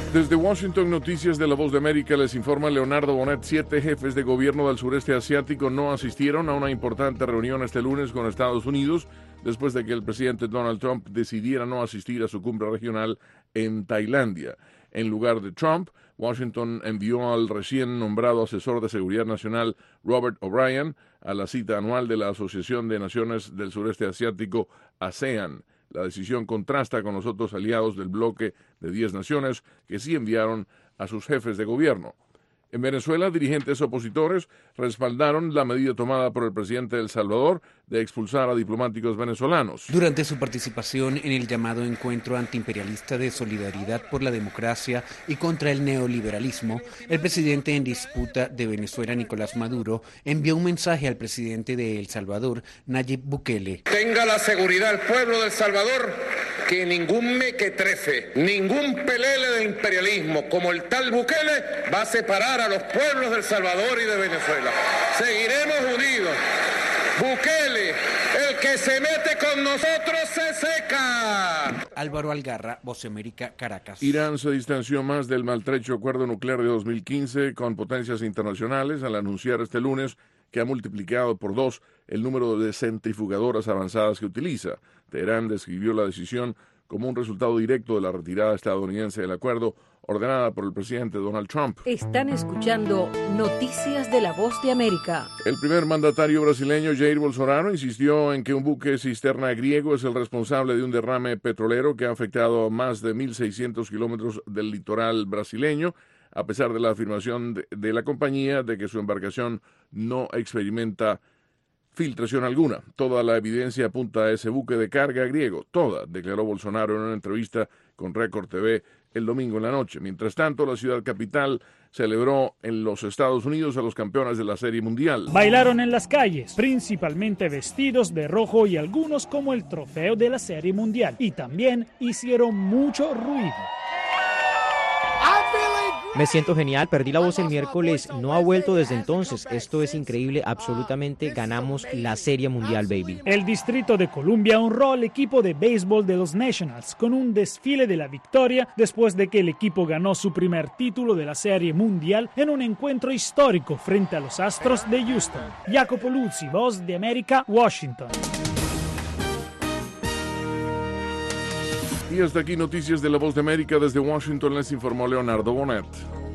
Desde Washington, Noticias de la Voz de América, les informa Leonardo Bonet. 7 jefes de gobierno del sureste asiático no asistieron a una importante reunión este lunes con Estados Unidos después de que el presidente Donald Trump decidiera no asistir a su cumbre regional en Tailandia. En lugar de Trump, Washington envió al recién nombrado asesor de seguridad nacional Robert O'Brien a la cita anual de la Asociación de Naciones del Sureste Asiático, ASEAN. La decisión contrasta con los otros aliados del bloque de 10 naciones que sí enviaron a sus jefes de gobierno. En Venezuela, dirigentes opositores respaldaron la medida tomada por el presidente de El Salvador de expulsar a diplomáticos venezolanos. Durante su participación en el llamado Encuentro Antiimperialista de Solidaridad por la Democracia y contra el Neoliberalismo, el presidente en disputa de Venezuela, Nicolás Maduro, envió un mensaje al presidente de El Salvador, Nayib Bukele. Tenga la seguridad el pueblo de El Salvador que ningún mequetrefe, ningún pelele de imperialismo como el tal Bukele va a separar a los pueblos de El Salvador y de Venezuela. Seguiremos unidos. Bukele, el que se mete con nosotros se seca. Álvaro Algarra, Voz de América, Caracas. Irán se distanció más del maltrecho acuerdo nuclear de 2015 con potencias internacionales al anunciar este lunes que ha multiplicado por 2 el número de centrifugadoras avanzadas que utiliza. Teherán describió la decisión como un resultado directo de la retirada estadounidense del acuerdo ordenada por el presidente Donald Trump. Están escuchando Noticias de la Voz de América. El primer mandatario brasileño, Jair Bolsonaro, insistió en que un buque cisterna griego es el responsable de un derrame petrolero que ha afectado a más de 1.600 kilómetros del litoral brasileño, a pesar de la afirmación de la compañía de que su embarcación no experimenta filtración alguna. Toda la evidencia apunta a ese buque de carga griego, toda, declaró Bolsonaro en una entrevista con Record TV el domingo en la noche. Mientras tanto, la ciudad capital celebró en los Estados Unidos a los campeones de la Serie Mundial. Bailaron en las calles, principalmente vestidos de rojo y algunos como el trofeo de la Serie Mundial. Y también hicieron mucho ruido. Me siento genial, perdí la voz el miércoles, no ha vuelto desde entonces, esto es increíble, absolutamente ganamos la Serie Mundial, baby. El Distrito de Columbia honró al equipo de béisbol de los Nationals con un desfile de la victoria después de que el equipo ganó su primer título de la Serie Mundial en un encuentro histórico frente a los Astros de Houston. Jacopo Luzzi, Voz de América, Washington. Y hasta aquí Noticias de la Voz de América. Desde Washington les informó Leonardo Bonet.